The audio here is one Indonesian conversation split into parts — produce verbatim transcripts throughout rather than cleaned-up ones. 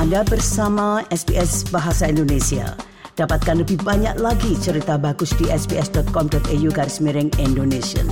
Anda bersama S B S Bahasa Indonesia. Dapatkan lebih banyak lagi cerita bagus di sbs.com.au garis miring Indonesian.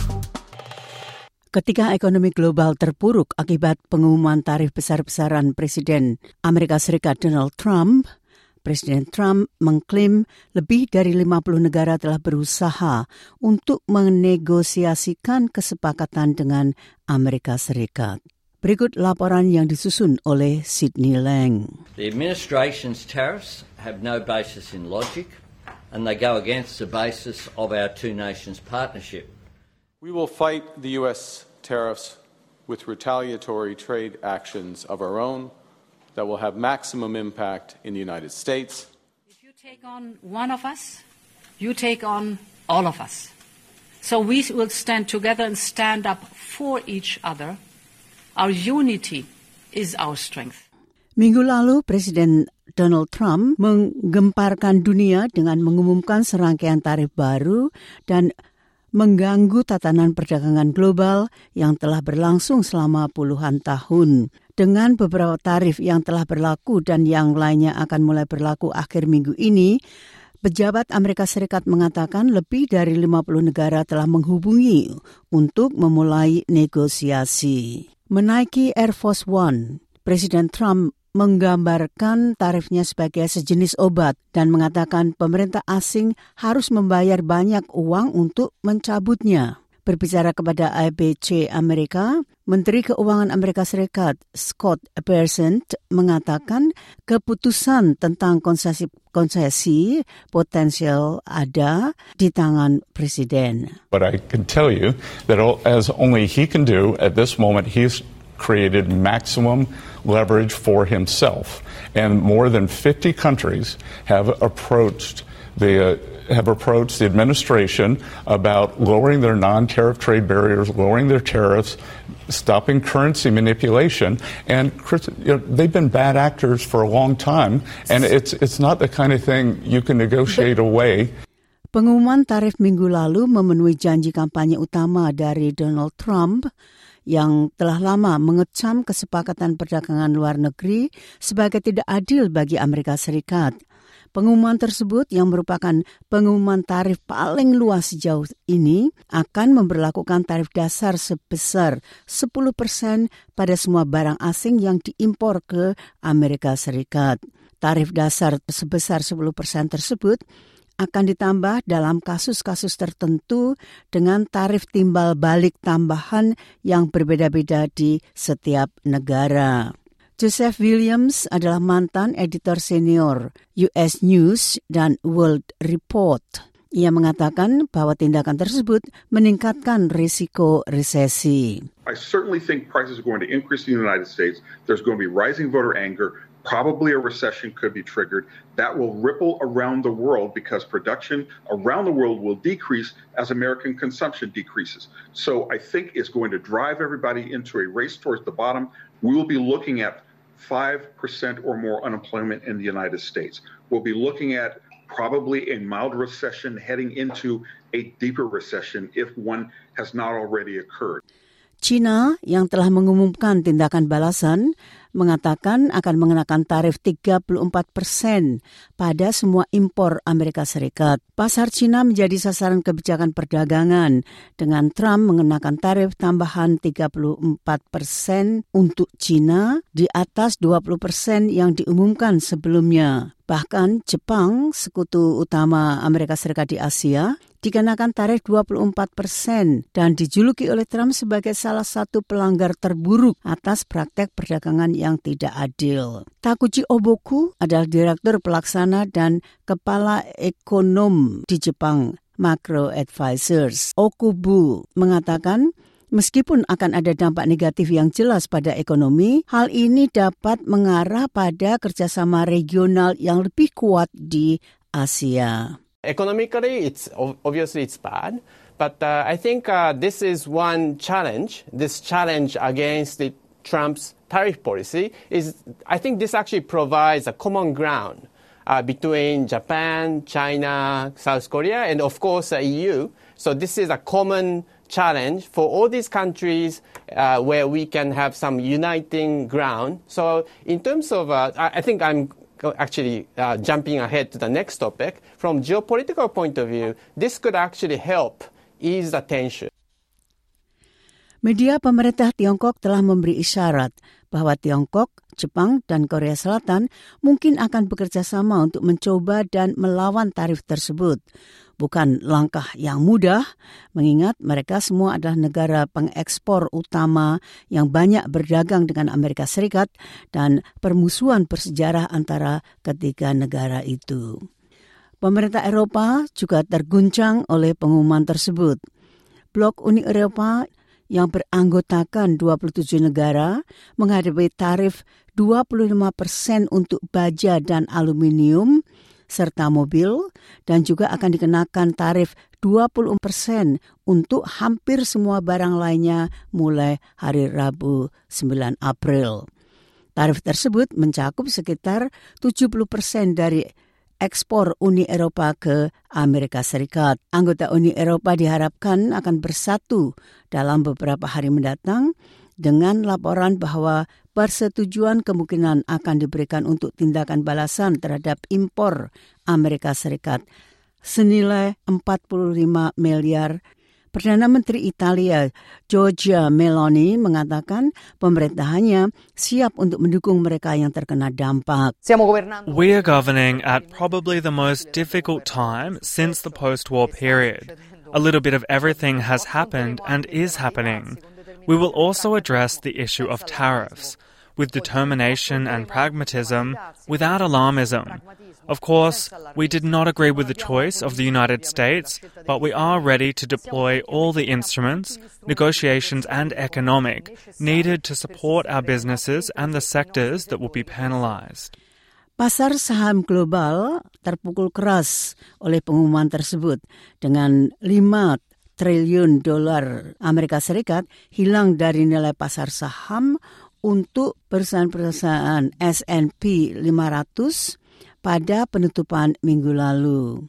Ketika ekonomi global terpuruk akibat pengumuman tarif besar-besaran Presiden Amerika Serikat Donald Trump, Presiden Trump mengklaim lebih dari lima puluh negara telah berusaha untuk menegosiasikan kesepakatan dengan Amerika Serikat. Berikut laporan yang disusun oleh Sydney Lang. The administration's tariffs have no basis in logic and they go against the basis of our two nations partnership. We will fight the U S tariffs with retaliatory trade actions of our own that will have maximum impact in the United States. If you take on one of us, you take on all of us. So we will stand together and stand up for each other. Our unity is our strength. Minggu lalu, Presiden Donald Trump menggemparkan dunia dengan mengumumkan serangkaian tarif baru dan mengganggu tatanan perdagangan global yang telah berlangsung selama puluhan tahun. Dengan beberapa tarif yang telah berlaku dan yang lainnya akan mulai berlaku akhir minggu ini, pejabat Amerika Serikat mengatakan lebih dari lima puluh negara telah menghubungi untuk memulai negosiasi. Menaiki Air Force One, Presiden Trump menggambarkan tarifnya sebagai sejenis obat dan mengatakan pemerintah asing harus membayar banyak uang untuk mencabutnya. Berbicara kepada A B C Amerika, Menteri Keuangan Amerika Serikat Scott Bessent mengatakan keputusan tentang konsesi-konsesi potensial ada di tangan Presiden. But I can tell you that as only he can do at this moment, he's created maximum leverage for himself. And more than fifty countries have approached the uh, have approached the administration about lowering their non-tariff trade barriers, lowering their tariffs, stopping currency manipulation, and you know, they've been bad actors for a long time, and it's it's not the kind of thing you can negotiate away. Pengumuman tarif minggu lalu memenuhi janji kampanye utama dari Donald Trump yang telah lama mengecam kesepakatan perdagangan luar negeri sebagai tidak adil bagi Amerika Serikat. Pengumuman tersebut yang merupakan pengumuman tarif paling luas sejauh ini akan memberlakukan tarif dasar sebesar sepuluh persen pada semua barang asing yang diimpor ke Amerika Serikat. Tarif dasar sebesar sepuluh persen tersebut akan ditambah dalam kasus-kasus tertentu dengan tarif timbal balik tambahan yang berbeda-beda di setiap negara. Joseph Williams adalah mantan editor senior U S News dan World Report. Ia mengatakan bahwa tindakan tersebut meningkatkan risiko resesi. I certainly think prices are going to increase in the United States. There's going to be rising voter anger. Probably a recession could be triggered. That will ripple around the world because production around the world will decrease as American consumption decreases. So I think it's going to drive everybody into a race towards the bottom. We will be looking at five percent or more unemployment in the United States. We'll be looking at probably a mild recession heading into a deeper recession if one has not already occurred. China yang telah mengumumkan tindakan balasan mengatakan akan mengenakan tarif tiga puluh empat persen pada semua impor Amerika Serikat. Pasar China menjadi sasaran kebijakan perdagangan dengan Trump mengenakan tarif tambahan tiga puluh empat persen untuk China di atas dua puluh persen yang diumumkan sebelumnya. Bahkan Jepang, sekutu utama Amerika Serikat di Asia, dikenakan tarif dua puluh empat persen dan dijuluki oleh Trump sebagai salah satu pelanggar terburuk atas praktek perdagangan yang tidak adil. Takuchi Oboku adalah direktur pelaksana dan kepala ekonom di Jepang Macro Advisors. Okubu mengatakan, meskipun akan ada dampak negatif yang jelas pada ekonomi, hal ini dapat mengarah pada kerjasama regional yang lebih kuat di Asia. Economically, it's obviously it's bad, but uh, I think uh, this is one challenge. This challenge against the Trump's tariff policy is, I think this actually provides a common ground uh, between Japan, China, South Korea, and of course the E U. So this is a common challenge for all these countries uh, where we can have some uniting ground. So in terms of, uh, I, I think I'm actually uh, jumping ahead to the next topic. From geopolitical point of view, this could actually help ease the tension. Media pemerintah Tiongkok telah memberi isyarat bahwa Tiongkok, Jepang, dan Korea Selatan mungkin akan bekerja sama untuk mencoba dan melawan tarif tersebut. Bukan langkah yang mudah, mengingat mereka semua adalah negara pengekspor utama yang banyak berdagang dengan Amerika Serikat dan permusuhan bersejarah antara ketiga negara itu. Pemerintah Eropa juga terguncang oleh pengumuman tersebut. Blok Uni Eropa yang beranggotakan dua puluh tujuh negara menghadapi tarif dua puluh lima persen untuk baja dan aluminium serta mobil, dan juga akan dikenakan tarif dua puluh persen untuk hampir semua barang lainnya mulai hari Rabu sembilan April. Tarif tersebut mencakup sekitar tujuh puluh persen dari ekspor Uni Eropa ke Amerika Serikat. Anggota Uni Eropa diharapkan akan bersatu dalam beberapa hari mendatang dengan laporan bahwa persetujuan kemungkinan akan diberikan untuk tindakan balasan terhadap impor Amerika Serikat senilai empat puluh lima miliar. Perdana Menteri Italia Giorgia Meloni mengatakan pemerintahannya siap untuk mendukung mereka yang terkena dampak. We are governing at probably the most difficult time since the post-war period. A little bit of everything has happened and is happening. We will also address the issue of tariffs with determination and pragmatism, without alarmism. Of course, we did not agree with the choice of the United States, but we are ready to deploy all the instruments, negotiations and economic, needed to support our businesses and the sectors that will be penalized. Pasar saham global terpukul keras oleh pengumuman tersebut dengan lima triliun dolar Amerika Serikat hilang dari nilai pasar saham untuk perusahaan-perusahaan S and P lima ratus pada penutupan minggu lalu.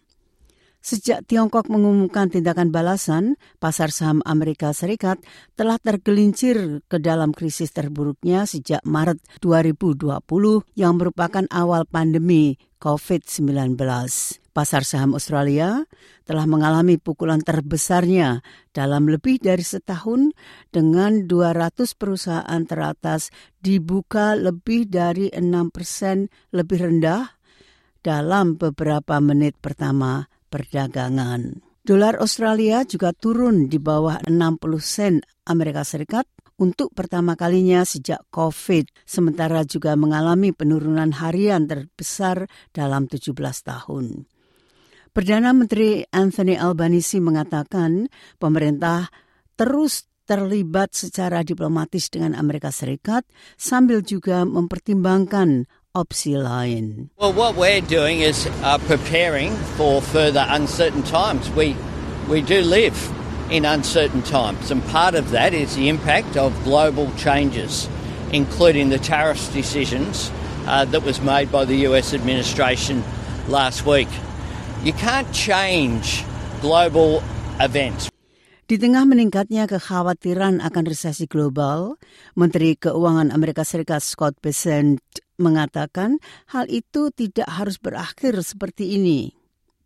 Sejak Tiongkok mengumumkan tindakan balasan, pasar saham Amerika Serikat telah tergelincir ke dalam krisis terburuknya sejak Maret dua ribu dua puluh yang merupakan awal pandemi covid sembilan belas. Pasar saham Australia telah mengalami pukulan terbesarnya dalam lebih dari setahun dengan dua ratus perusahaan teratas dibuka lebih dari enam persen lebih rendah dalam beberapa menit pertama perdagangan. Dolar Australia juga turun di bawah enam puluh sen Amerika Serikat untuk pertama kalinya sejak COVID, sementara juga mengalami penurunan harian terbesar dalam tujuh belas tahun. Perdana Menteri Anthony Albanese mengatakan pemerintah terus terlibat secara diplomatis dengan Amerika Serikat sambil juga mempertimbangkan opsi lain. Well, what we're doing is uh, preparing for further uncertain times. We we do live in uncertain times, and part of that is the impact of global changes, including the tariffs decisions uh, that was made by the U S administration last week. You can't change global events. Di tengah meningkatnya kekhawatiran akan resesi global, Menteri Keuangan Amerika Serikat Scott Bessent mengatakan hal itu tidak harus berakhir seperti ini.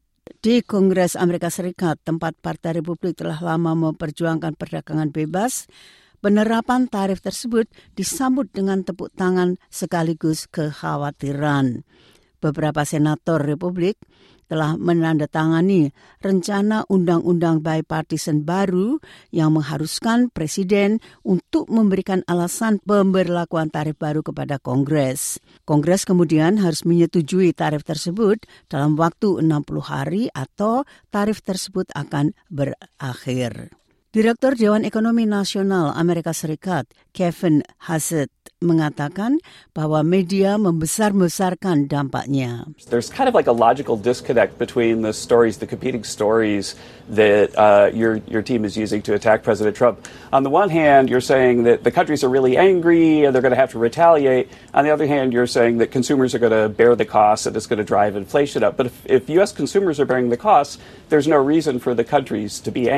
Di Kongres Amerika Serikat, tempat Partai Republik telah lama memperjuangkan perdagangan bebas, penerapan tarif tersebut disambut dengan tepuk tangan sekaligus kekhawatiran. Beberapa senator Republik telah menandatangani rencana undang-undang bipartisan baru yang mengharuskan Presiden untuk memberikan alasan pemberlakuan tarif baru kepada Kongres. Kongres kemudian harus menyetujui tarif tersebut dalam waktu enam puluh hari atau tarif tersebut akan berakhir. Direktur Dewan Ekonomi Nasional Amerika Serikat, Kevin Hassett, mengatakan bahwa media membesar-besarkan dampaknya. There's kind of like a logical disconnect between the stories, the competing stories that uh, your your team is using to attack President Trump. On the one hand, you're saying that the countries are really angry and they're going to have to retaliate. On the other hand, you're saying that consumers are going to bear the costs and it's going to drive inflation up. But if, if U S consumers are bearing the costs, there's no reason for the countries to be angry.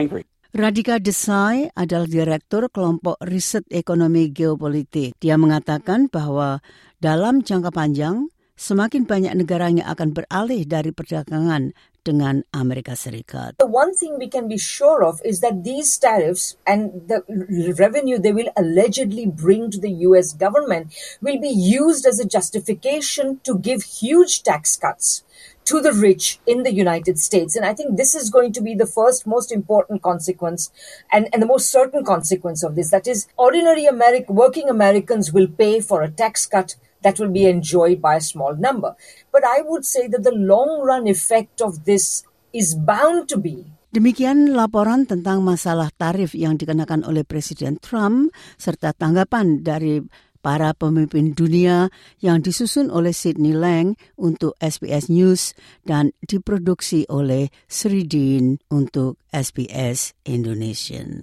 Radhika Desai adalah direktur kelompok riset ekonomi geopolitik. Dia mengatakan bahwa dalam jangka panjang, semakin banyak negara yang akan beralih dari perdagangan dengan Amerika Serikat. The one thing we can be sure of is that these tariffs and the revenue they will allegedly bring to the U S government will be used as a justification to give huge tax cuts to the rich in the United States. And I think this is going to be the first most important consequence and, and the most certain consequence of this. That is, ordinary Ameri- working Americans will pay for a tax cut that will be enjoyed by a small number. But I would say that the long-run effect of this is bound to be. Demikian laporan tentang masalah tarif yang dikenakan oleh Presiden Trump serta tanggapan dari para pemimpin dunia yang disusun oleh Sydney Lang untuk S B S News dan diproduksi oleh Sri Dean untuk S B S Indonesian.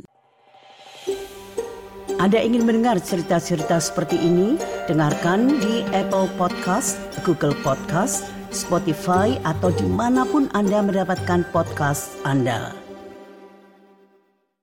Anda ingin mendengar cerita-cerita seperti ini? Dengarkan di Apple Podcast, Google Podcast, Spotify, atau dimanapun Anda mendapatkan podcast Anda.